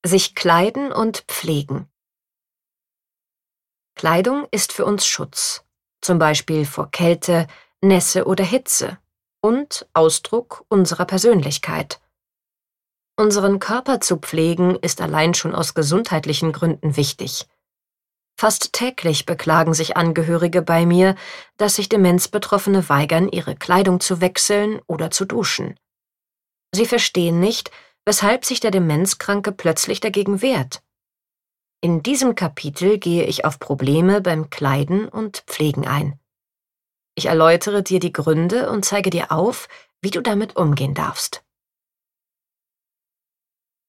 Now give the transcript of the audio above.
Sich kleiden und pflegen. Kleidung ist für uns Schutz, zum Beispiel vor Kälte, Nässe oder Hitze, und Ausdruck unserer Persönlichkeit. Unseren Körper zu pflegen ist allein schon aus gesundheitlichen Gründen wichtig. Fast täglich beklagen sich Angehörige bei mir, dass sich Demenzbetroffene weigern, ihre Kleidung zu wechseln oder zu duschen. Sie verstehen nicht, weshalb sich der Demenzkranke plötzlich dagegen wehrt. In diesem Kapitel gehe ich auf Probleme beim Kleiden und Pflegen ein. Ich erläutere dir die Gründe und zeige dir auf, wie du damit umgehen darfst.